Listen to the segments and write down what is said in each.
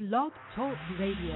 Blog Talk Radio.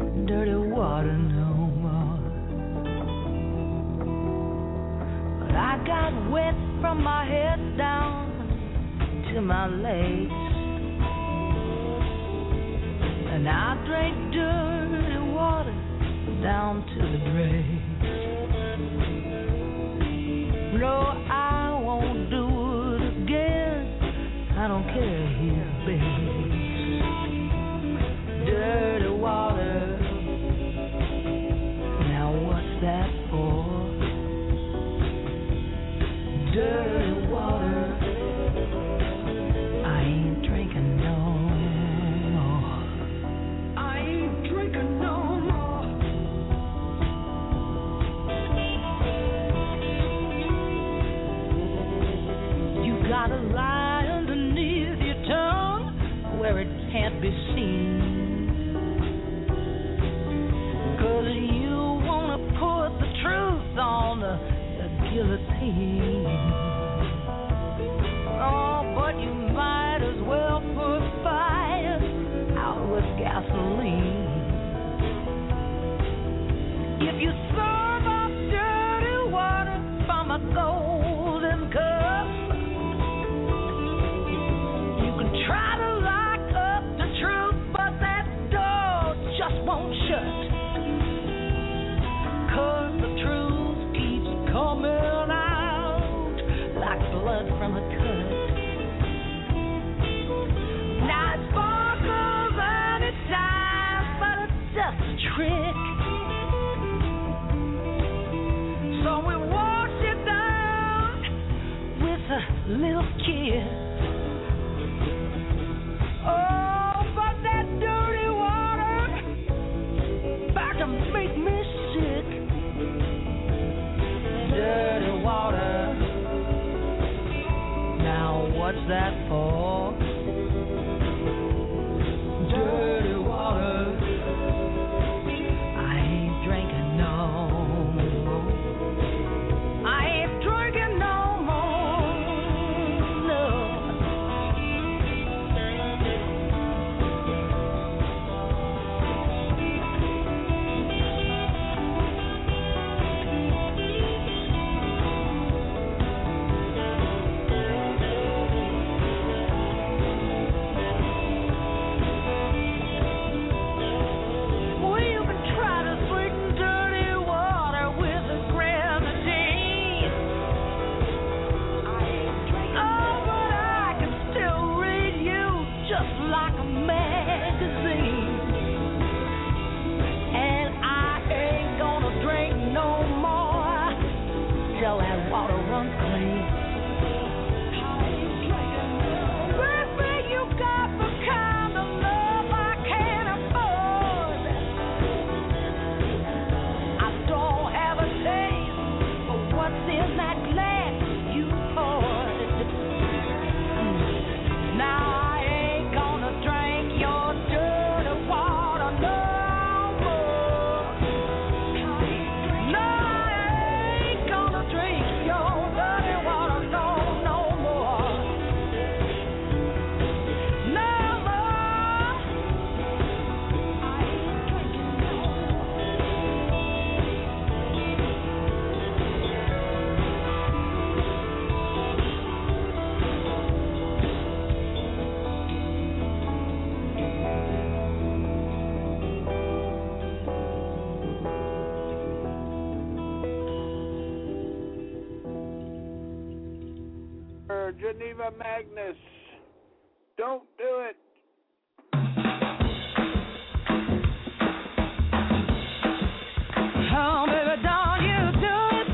Water no more. But I got wet from my head down to my legs, and I drank dirty water down to the dregs. No, I won't do it again. I don't care here, baby. Dirty water. Now what's that for? Dirty water. I ain't drinking no more. I ain't drinking no more. You gotta lie underneath your tongue where it can't be seen. 'Cause you wanna put the truth on the guillotine. Oh, but you might as well put fire out with gasoline. If you serve up dirty water from a golden cup, you can try to lock up the truth, but that door just won't shut. 'Cause the truth keeps coming out like blood from a cut. Now it sparkles and it shines, but it's just a trick. So we wash it down with a little kiss. Oh, but that dirty water about to make me sick. Dirty water. Now what's that for? Dirty water. I ain't drinking no more. I ain't drinking no more. No. Well, you can try to sweeten dirty water with a grenadine. Oh, but I can still read you just like a magazine. And I ain't gonna drink no more till that water runs clean. Baby, you got the kind of love I can't afford. I don't have a taste for what's in that glass you poured. Now I ain't gonna drink your dirty water no more. No, I ain't gonna drink your dirty water no more. No more. I ain't drinking no more. Geneva Magnus. Don't do it. Oh, baby, don't you do it.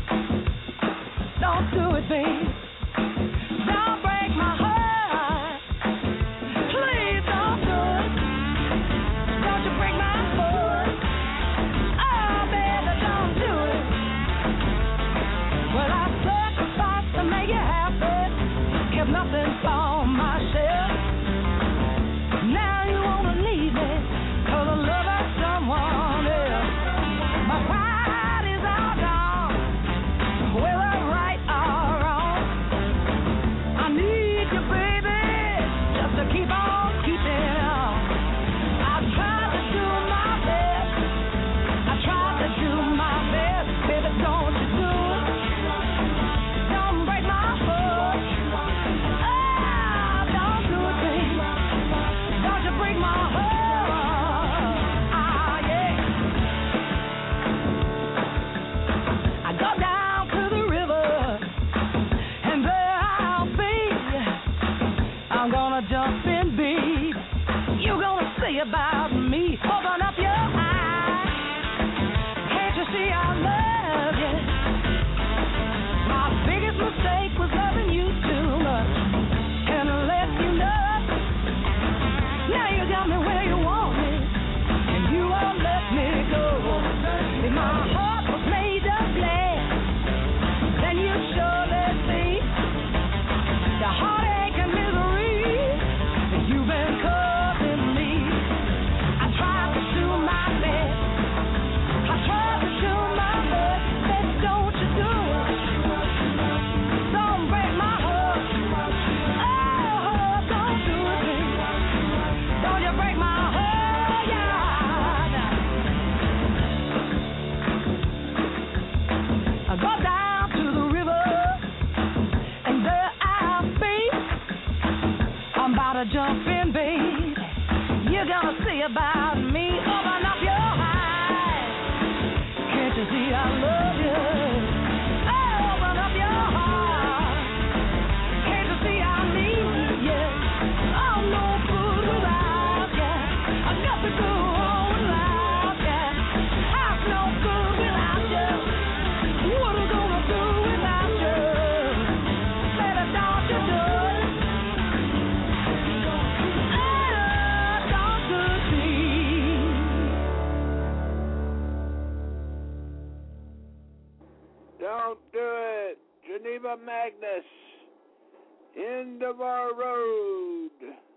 Don't do it, babe. Don't break my heart. Please don't do it. Don't you break my heart. Oh, baby, don't do it. Well, I sacrificed to make you happy. Kept nothing for myself. Now you wanna leave me 'cause I love someone else. My pride is all gone, whether right or wrong. jump in, baby. You're gonna see about me. Open up your eyes. Can't you see I love you? Open up your heart. Can't you see I need you? I'm no good without you. I got to go on without you. I'm no good without you. What am I gonna do without you? Baby, don't you do it? Don't do it. Geneva Magnus. End of our road.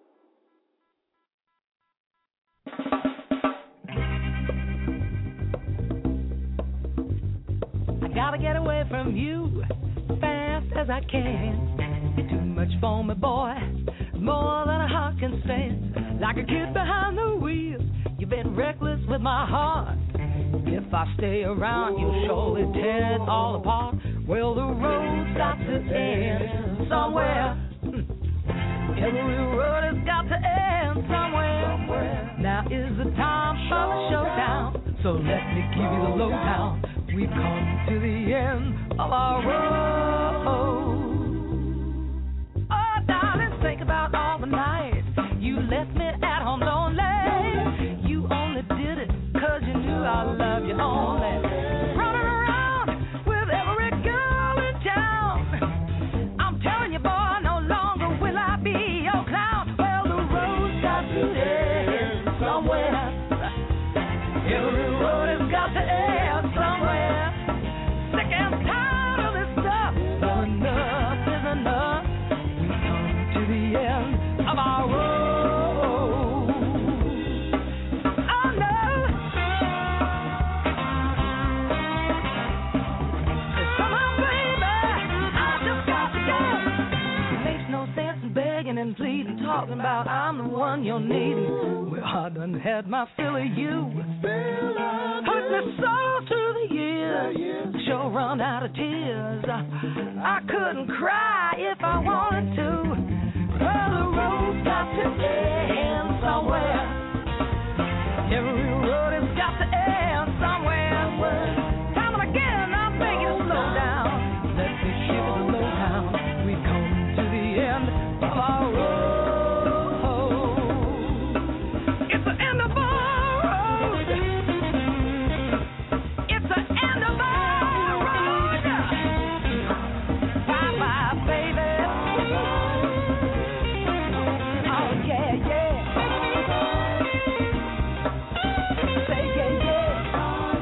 I gotta get away from you fast as I can. You're too much for me, boy. More than a heart can stand. Like a kid behind the wheel, you've been reckless with my heart. If I stay around, you'll surely tear it all apart. Well, the road's got to end somewhere. Every road has got to end somewhere. Now is the time for the showdown, so let me give you the lowdown. We've come to the end of our road. Oh, darling, think about all the nights you left me at home lonely. You only did it 'cause you knew I love you only. Running around with every girl in town. I'm telling you, boy, no longer will I be your clown. Well, the road's got to end somewhere. Every road has got to end somewhere. Sick and tired of this stuff. Well, enough is enough. We come to the end of our road. Oh, no. Somehow, baby, I just got to go. It makes no sense in begging and pleading, talking about I'm the one you're needing. Well, I done had my fill of you. Hurt me so through the years. Sure run out of tears. I couldn't cry if I wanted to. Well, the road's got to end somewhere. Every road has got to end somewhere. Time and again, I'm begging to slow down. Let me give you the lowdown. We come to the end of our road. It's the end of our road. It's the end of our road. Bye bye, baby. Oh yeah, yeah. Say yeah, yeah.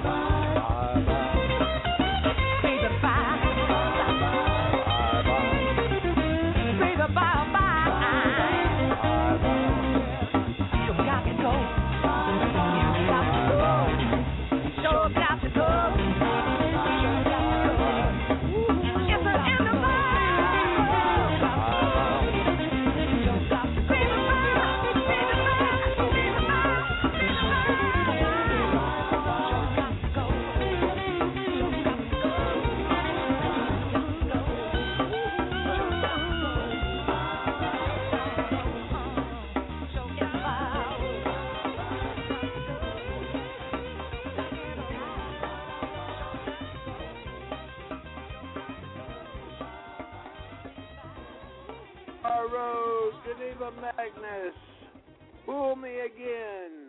Baby, bye. Baby, bye bye. You got to go. You got to go. Sure got to go. Sure got to go. It's the end of our road. You got to baby, bye. Baby, bye. Baby, bye. Baby, bye. Sure got to go. Sure got to go. Sure got to go. Our road. Geneva Magnus. Fool me again.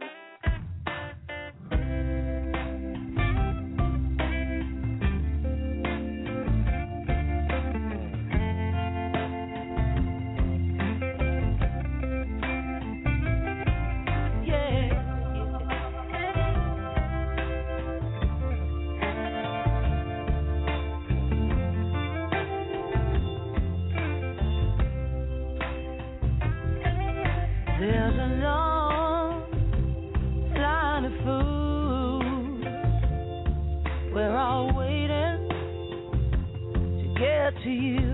There's a long line of fools. We're all waiting to get to you.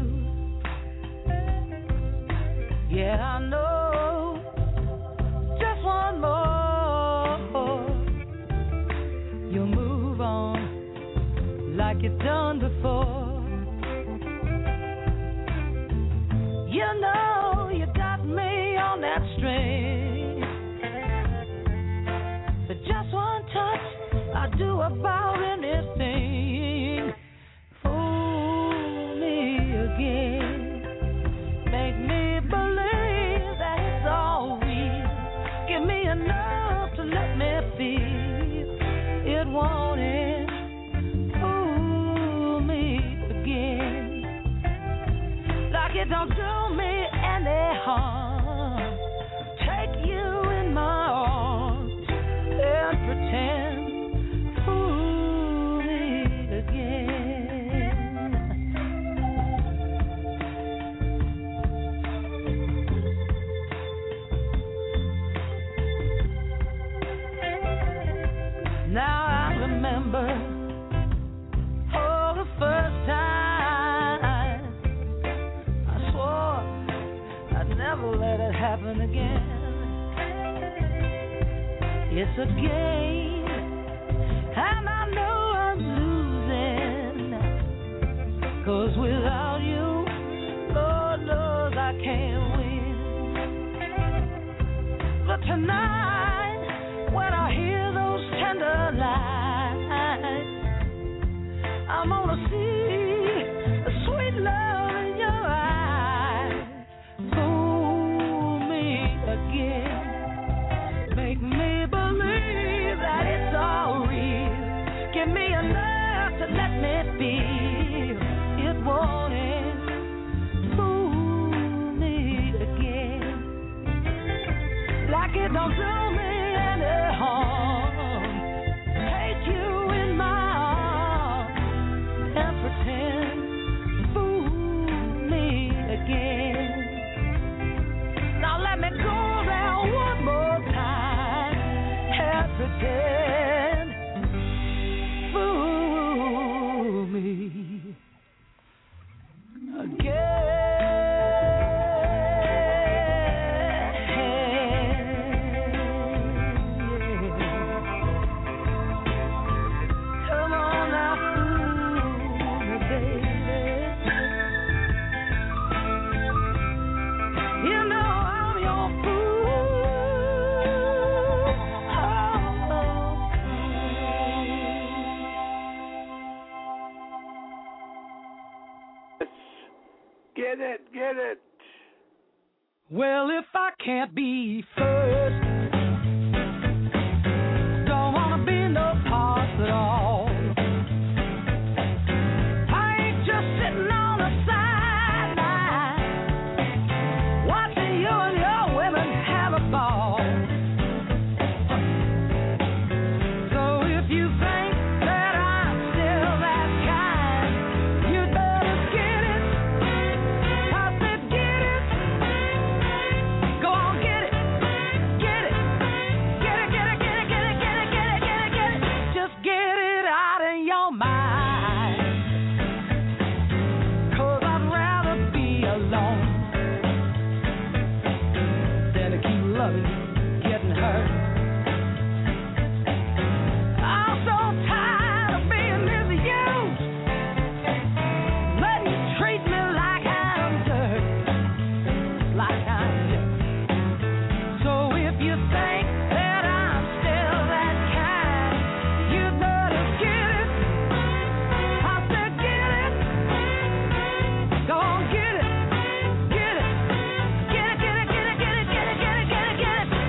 Yeah, I know. Just one more. You'll move on like you've done before. You know you got me on that it don't do me any harm. Take you in my arms and pretend fool me again. Now I remember for the first time I swore I'd never let it happen again. It's a game and I know I'm losing, 'cause without you, Lord knows I can't win. But tonight, when I hear those tender lies, I'm gonna see the sweet love in your eyes. Fool me again, make me believe that it's all real. Give me enough to let me feel it won't end. Fool me again, like it don't do me any harm. Take you in my arms and pretend fool me again. Now let me go down one more time and pretend fool me again. Come on now, fool me, baby. You know I'm your fool. Get it, get it. Well, if I can't be first, don't wanna be no part at all. I ain't just sitting on the sideline watching you and your women have a ball. So if you think that I'm still that kind, you better get it. I said get it. Go on, get it. Get it. Get it, get it, get it, get it, get it, get it, get it, get it. Just get it out of your mind. 'Cause I'd rather be alone than to keep loving you, getting hurt. I'm so tired of being misused, letting you treat me like I'm dirt, like I'm dirt. So if you think that I'm still that kind, you better get it. I said get it. Go on, get it. Get it. Get it, get it, get it, get it, get it, get it, get it, get it.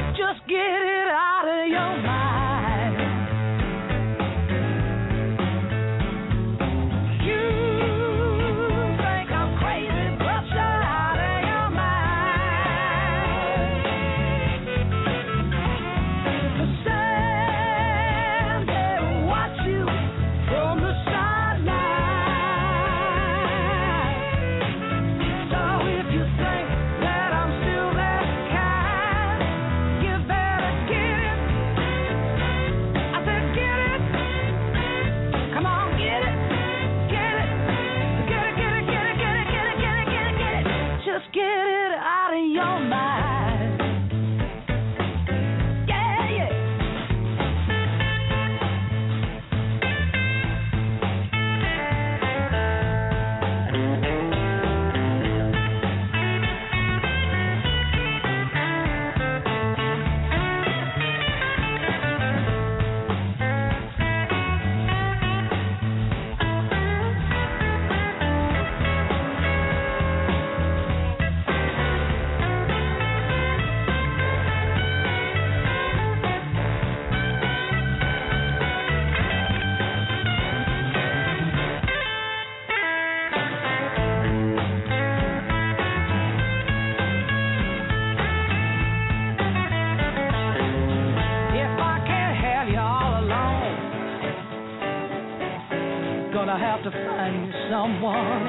gonna have to find you someone.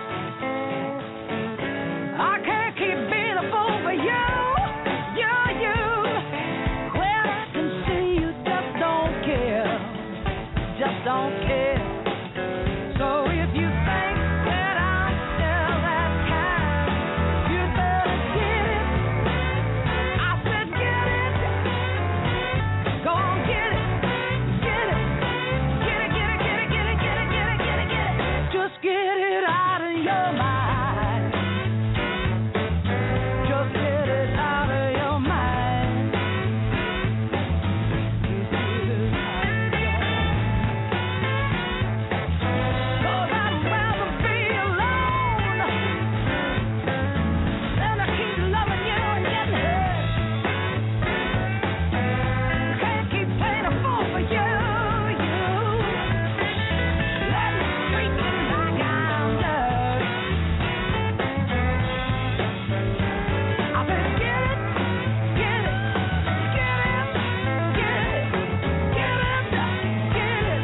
I can't keep being a fool for you. Well, I can see you just don't care. Just don't care. So if you think that I'm still that kind, you better get it. I said get it. Go on, get it. Get it. Get it, get it, get it, get it, get it, get it, get it, get it. Just get it out of your mind. Just get it out of your mind. Just get it out of your mind. 'Cause I'd rather be alone than to keep loving you and getting hurt. Can't keep playing a fool for you. Let me treat you like I'm dirt. I said get it, get it, get it, get it, get it, get it.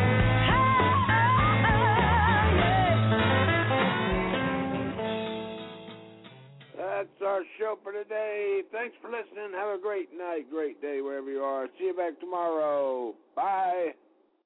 That's our show for today. Thanks for listening. Have a great night, great day, wherever you are. See you back tomorrow. Bye.